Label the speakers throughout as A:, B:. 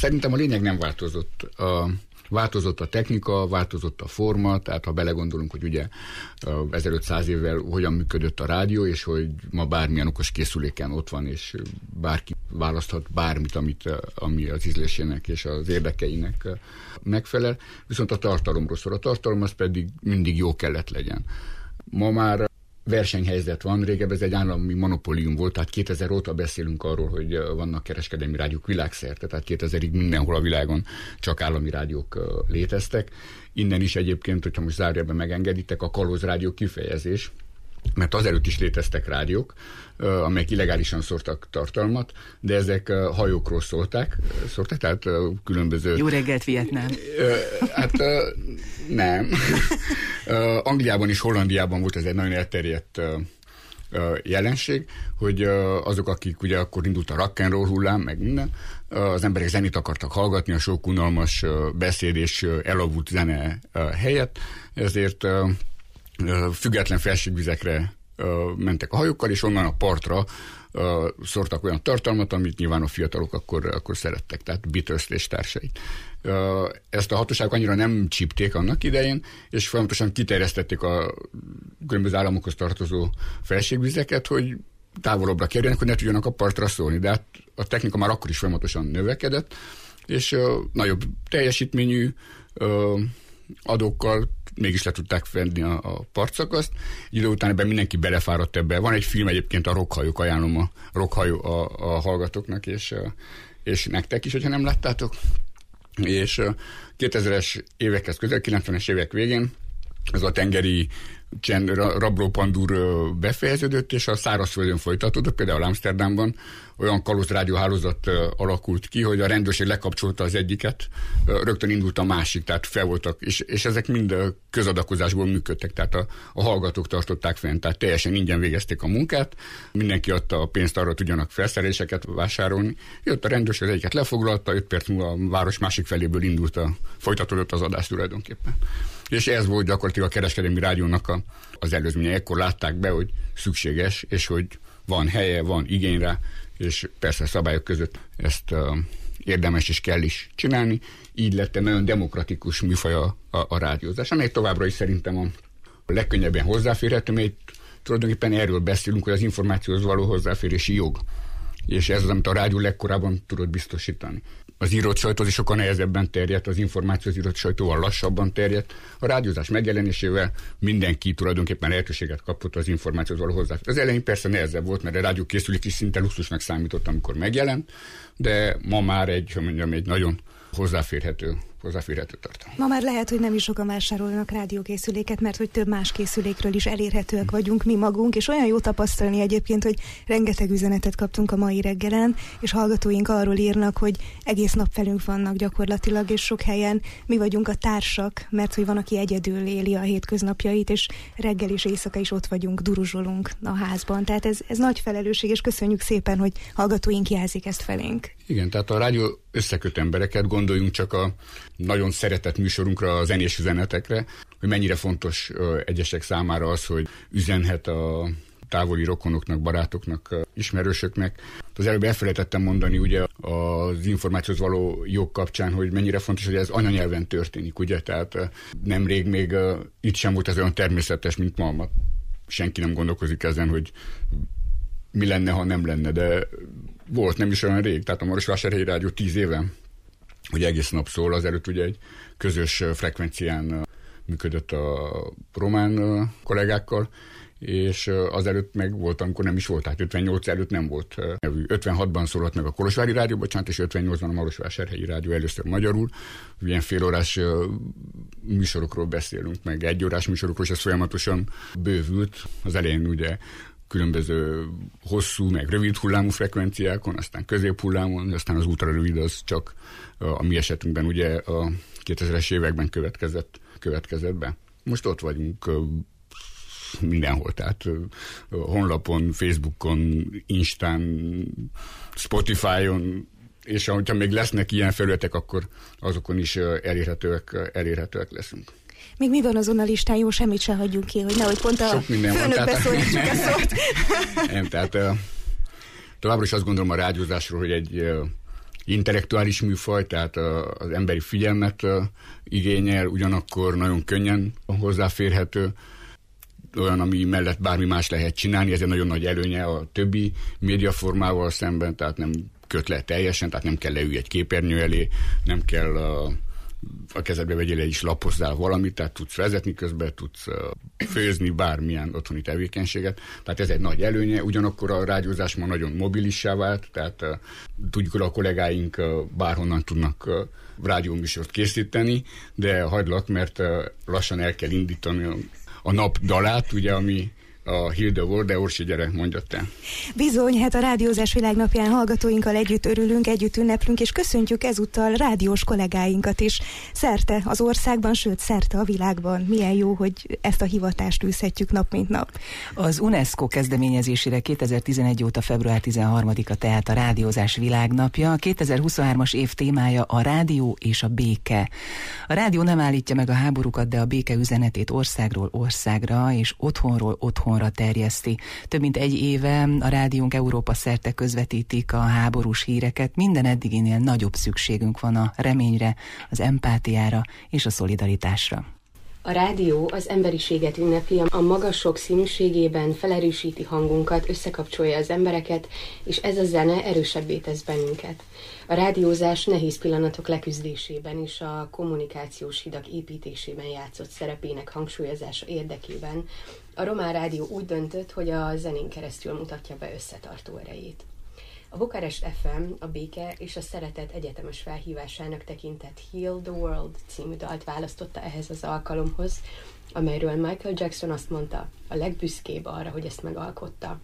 A: Szerintem a lényeg nem változott. Változott a technika, változott a forma, tehát ha belegondolunk, hogy ugye 1500 évvel hogyan működött a rádió, és hogy ma bármilyen okos készüléken ott van, és bárki választhat bármit, ami az ízlésének és az érdekeinek megfelel, viszont a tartalomról szól. A tartalom az pedig mindig jó kellett legyen. Ma már versenyhelyzet van, régebben ez egy állami monopólium volt, tehát 2000 óta beszélünk arról, hogy vannak kereskedelmi rádiók világszerte, tehát 2000-ig mindenhol a világon csak állami rádiók léteztek. Innen is egyébként, hogyha most zárójelben megengeditek, a kalózrádió kifejezés, mert azelőtt is léteztek rádiók, amelyek illegálisan szórtak tartalmat, de ezek hajókról szóltak, tehát különböző...
B: Jó reggelt, Vietnám!
A: Nem. Angliában és Hollandiában volt ez egy nagyon elterjedt jelenség, hogy azok, akik ugye akkor indult a rock and roll hullám, meg minden, az emberek zenét akartak hallgatni, a sok unalmas beszéd és elavult zene helyett, ezért független felségvizekre mentek a hajókkal, és onnan a partra szórtak olyan tartalmat, amit nyilván a fiatalok akkor szerettek, tehát Beatles és társait. Ezt a hatóságok annyira nem csípték annak idején, és folyamatosan kiterjesztették a különböző államokhoz tartozó felségvizeket, hogy távolabbra kerüljenek, hogy ne tudjanak a partra szólni. De hát a technika már akkor is folyamatosan növekedett, és nagyobb teljesítményű adókkal mégis le tudták venni a partszakaszt. Idő után ebben mindenki belefáradt ebbe. Van egy film egyébként, a Rockhajók, ajánlom a Rockhajó a hallgatóknak, és nektek is, hogyha nem láttátok. És 2000-es évekhez közel, 90-es évek végén ez a tengeri rablópandúr befejeződött, és a szárazföldön folytatódott, például Amsterdamban olyan kalózrádióhálózat alakult ki, hogy a rendőrség lekapcsolta az egyiket, rögtön indult a másik, tehát fel voltak, és ezek mind közadakozásból működtek, tehát a hallgatók tartották fenn, tehát teljesen ingyen végezték a munkát, mindenki adta a pénzt arra, tudjanak felszereléseket vásárolni, jött a rendőrség, az egyiket lefoglalta, 5 perc múlva a város másik feléből folytatódott az adás tulajdonképpen. És ez volt gyakorlatilag a kereskedelmi rádiónak az előzménye. Ekkor látták be, hogy szükséges, és hogy van helye, van igény rá, és persze a szabályok között ezt érdemes és kell is csinálni. Így lett egy nagyon demokratikus műfaj a rádiózás, amely továbbra is szerintem a legkönnyebben hozzáférhető, mert tulajdonképpen erről beszélünk, hogy az információhoz való hozzáférési jog. És ez az, amit a rádió legkorábban tudott biztosítani. Az írott sajtó is sokkal nehezebben terjedt, az információ az írott sajtóval lassabban terjedt. A rádiózás megjelenésével mindenki tulajdonképpen lehetőséget kapott az információhoz való hozzáférésre. Az elején persze nehezebb volt, mert a rádió készülék is szinte luxusnak számított, amikor megjelent, de ma már egy nagyon hozzáférhető tartalom.
C: Ma már lehet, hogy nem is sokan vásárolnak rádiókészüléket, mert hogy több más készülékről is elérhetőek vagyunk mi magunk, és olyan jó tapasztalni egyébként, hogy rengeteg üzenetet kaptunk a mai reggelen, és hallgatóink arról írnak, hogy egész nap velünk vannak gyakorlatilag, és sok helyen mi vagyunk a társak, mert hogy van, aki egyedül éli a hétköznapjait, és reggel és éjszaka is ott vagyunk, duruzsolunk a házban. Tehát ez nagy felelősség, és köszönjük szépen, hogy hallgatóink jelzik ezt felénk.
A: Igen, tehát a rádió összeköt embereket, gondoljunk csak a nagyon szeretett műsorunkra, a zenés üzenetekre, hogy mennyire fontos egyesek számára az, hogy üzenhet a távoli rokonoknak, barátoknak, ismerősöknek. Az előbb elfelejtettem mondani ugye az információhoz való jog kapcsán, hogy mennyire fontos, hogy ez anyanyelven történik, ugye? Tehát nemrég még itt sem volt ez olyan természetes, mint ma. Senki nem gondolkozik ezen, hogy mi lenne, ha nem lenne, de volt nem is olyan rég, tehát a Marosvásárhelyi Rádió 10 éve, hogy egész nap szól, azelőtt ugye egy közös frekvencián működött a román kollégákkal, és azelőtt meg volt, amikor nem is volt, tehát 58 előtt nem volt nevű. 56-ban szólott meg a Kolozsvári Rádió, bocsánat, és 58-ban a Marosvásárhelyi Rádió először magyarul. Ilyen félórás műsorokról beszélünk, meg egyórás műsorokról, és ez folyamatosan bővült. Az elején ugye különböző hosszú, meg rövid hullámú frekvenciákon, aztán középhullámon, aztán az ultrarövid az csak a mi esetünkben ugye a 2000-es években következett be. Most ott vagyunk mindenhol, tehát honlapon, Facebookon, Instán, Spotify-on, és hogyha még lesznek ilyen felületek, akkor azokon is elérhetőek leszünk.
C: Még mi van azon a listán? Jó, semmit se hagyjunk ki, hogy nehogy pont a főnökbe szólítsuk a szót.
A: Nem, tehát továbbra is azt gondolom a rádiózásról, hogy intellektuális műfaj, tehát az emberi figyelmet igényel, ugyanakkor nagyon könnyen hozzáférhető, olyan, ami mellett bármi más lehet csinálni, ez egy nagyon nagy előnye a többi médiaformával szemben, tehát nem köt le teljesen, tehát nem kell leülni egy képernyő elé, nem kell a kezedbe vegyél is lapozzál valamit, tehát tudsz vezetni közben, tudsz főzni bármilyen otthoni tevékenységet. Tehát ez egy nagy előnye, ugyanakkor a rádiózás ma nagyon mobilissá vált, tehát tudjuk, hogy a kollégáink bárhonnan tudnak rádióműsort készíteni, de hagylak, mert lassan el kell indítani a nap dalát, ugye, ami a Heal the World, de Orsi, gyere, mondjad te.
C: Bizony, hát a Rádiózás Világnapján hallgatóinkkal együtt örülünk, együtt ünneplünk, és köszöntjük ezúttal rádiós kollégáinkat is szerte az országban, sőt szerte a világban. Milyen jó, hogy ezt a hivatást űzhetjük nap mint nap.
B: Az UNESCO kezdeményezésére 2011 óta február 13-a tehát a Rádiózás Világnapja. A 2023-as év témája a rádió és a béke. A rádió nem állítja meg a háborúkat, de a béke üzenetét országról országra és otthonról otthonra terjeszti. Több mint egy éve a rádiónk Európa szerte közvetítik a háborús híreket. Minden eddiginél nagyobb szükségünk van a reményre, az empátiára és a szolidaritásra.
D: A rádió az emberiséget ünnepli, a magas sokszínűségében felerősíti hangunkat, összekapcsolja az embereket, és ez a zene erősebbé tesz bennünket. A rádiózás nehéz pillanatok leküzdésében és a kommunikációs hidak építésében játszott szerepének hangsúlyozása érdekében a Román Rádió úgy döntött, hogy a zenén keresztül mutatja be összetartó erejét. A Bukarest FM a béke és a szeretet egyetemes felhívásának tekintett Heal the World című dalt választotta ehhez az alkalomhoz, amelyről Michael Jackson azt mondta, a legbüszkébb arra, hogy ezt megalkotta.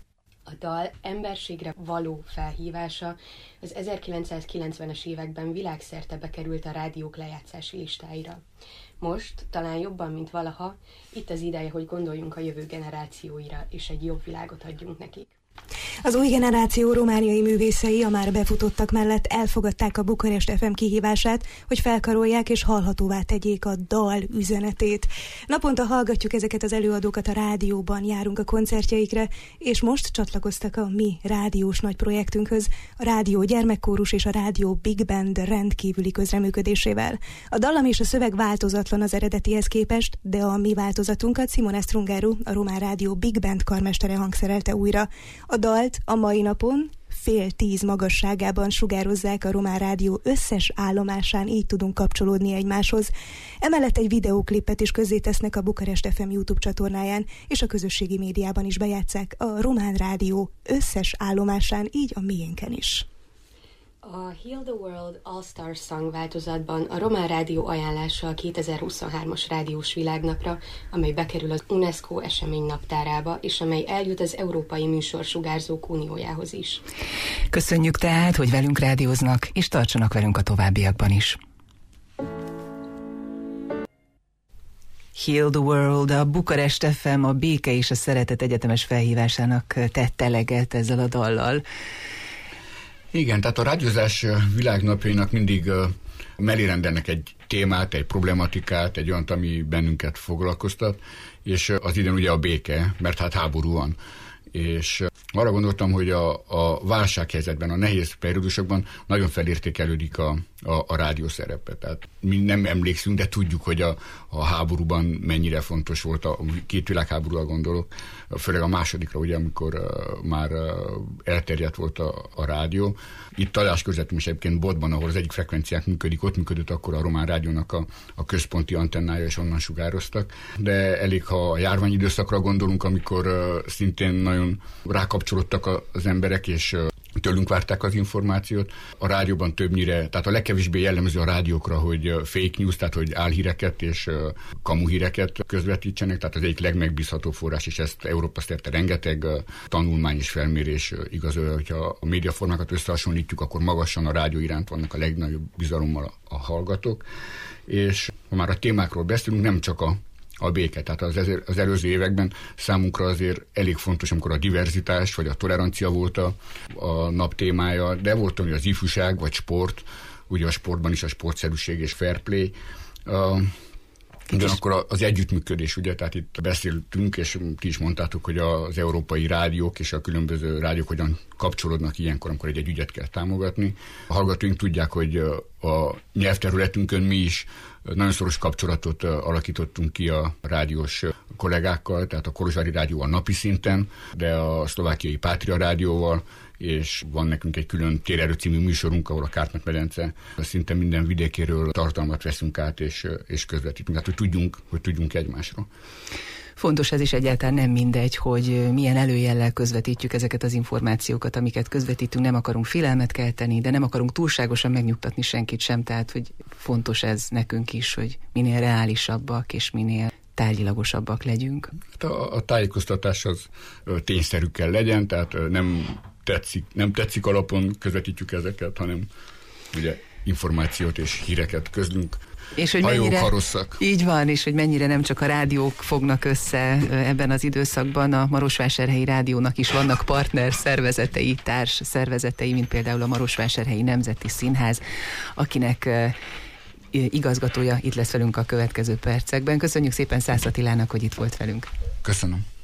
D: A dal emberségre való felhívása az 1990-es években világszerte bekerült a rádiók lejátszási listáira. Most, talán jobban, mint valaha, itt az ideje, hogy gondoljunk a jövő generációira, és egy jobb világot adjunk nekik.
C: Az új generáció romániai művészei a már befutottak mellett elfogadták a Bukarest FM kihívását, hogy felkarolják és hallhatóvá tegyék a dal üzenetét. Naponta hallgatjuk ezeket az előadókat a rádióban, járunk a koncertjeikre, és most csatlakoztak a mi rádiós nagy projektünkhöz, a Rádió Gyermekkórus és a Rádió Big Band rendkívüli közreműködésével. A dallam és a szöveg változatlan az eredetihez képest, de a mi változatunkat Simone Strungaru, a Román Rádió Big Band karmestere hangszerelte újra. A dalt a mai napon 9:30 magasságában sugározzák a Román Rádió összes állomásán, így tudunk kapcsolódni egymáshoz. Emellett egy videóklipet is közzétesznek a Bukarest FM YouTube csatornáján, és a közösségi médiában is bejátsszák a Román Rádió összes állomásán, így a miénken is.
D: A Heal the World All-Star Song változatban a Román Rádió ajánlása a 2023-as rádiós világnapra, amely bekerül az UNESCO esemény naptárába, és amely eljut az Európai Műsorsugárzók Uniójához is.
B: Köszönjük tehát, hogy velünk rádióznak, és tartsanak velünk a továbbiakban is. Heal the World, a Bukarest FM a béke és a szeretet egyetemes felhívásának tett eleget ezzel a dallal.
A: Igen, tehát a rádiózás világnapjainak mindig mellé rendelnek egy témát, egy problematikát, egy olyat, ami bennünket foglalkoztat, és az idén ugye a béke, mert hát háború van. És arra gondoltam, hogy a válsághelyzetben, a nehéz periódusokban nagyon felértékelődik a rádió szerepe. Tehát mi nem emlékszünk, de tudjuk, hogy a háborúban mennyire fontos volt, a két világháborúra gondolok, főleg a másodikra, ugye, amikor már elterjedt volt a rádió. Itt taláskörzetünk is egyébként Bodban, ahol az egyik frekvenciák működik, ott működött akkor a Román Rádiónak a központi antennája, és onnan sugároztak. De elég, ha a járványidőszakra gondolunk, amikor szintén nagyon rákapcsolódtak az emberek, és tőlünk várták az információt. A rádióban többnyire, tehát a legkevésbé jellemző a rádiókra, hogy fake news, tehát hogy álhíreket és kamuhíreket közvetítsenek, tehát az egyik legmegbízhatóbb forrás, és ezt Európa szerte rengeteg tanulmány és felmérés igazolja, hogyha a médiaformákat összehasonlítjuk, akkor magasan a rádió iránt vannak a legnagyobb bizalommal a hallgatók. És ha már a témákról beszélünk, nem csak a béke. Tehát az előző években számunkra azért elég fontos, amikor a diverzitás vagy a tolerancia volt a nap témája, de volt, hogy az ifjúság vagy sport, ugye a sportban is a sportszerűség és fair play. Ugyanakkor az együttműködés, ugye, tehát itt beszéltünk, és ti is mondtátok, hogy az európai rádiók és a különböző rádiók hogyan kapcsolódnak ilyenkor, amikor egy ügyet kell támogatni. A hallgatóink tudják, hogy a nyelvterületünkön mi is nagyon szoros kapcsolatot alakítottunk ki a rádiós kollégákkal, tehát a Kolozsvári Rádióval napi szinten, de a szlovákiai Pátria Rádióval, és van nekünk egy külön Térerő című műsorunk, ahol a Kárpát-medence szinte minden vidékéről tartalmat veszünk át, és közvetítünk, hát hogy tudjunk egymásról.
B: Fontos ez is, egyáltalán nem mindegy, hogy milyen előjellel közvetítjük ezeket az információkat, amiket közvetítünk, nem akarunk félelmet kelteni, de nem akarunk túlságosan megnyugtatni senkit sem, tehát hogy fontos ez nekünk is, hogy minél reálisabbak és minél tárgyilagosabbak legyünk.
A: A tájékoztatás az tényszerű kell legyen, tehát nem tetszik alapon közvetítjük ezeket, hanem ugye információt és híreket közlünk.
B: És hogy mennyire, ha rosszak. Így van, és hogy mennyire nem csak a rádiók fognak össze ebben az időszakban, a Marosvásárhelyi Rádiónak is vannak partner szervezetei, társ szervezetei, mint például a Marosvásárhelyi Nemzeti Színház, akinek igazgatója itt lesz velünk a következő percekben. Köszönjük szépen Szász Attilának, hogy itt volt velünk.
A: Köszönöm.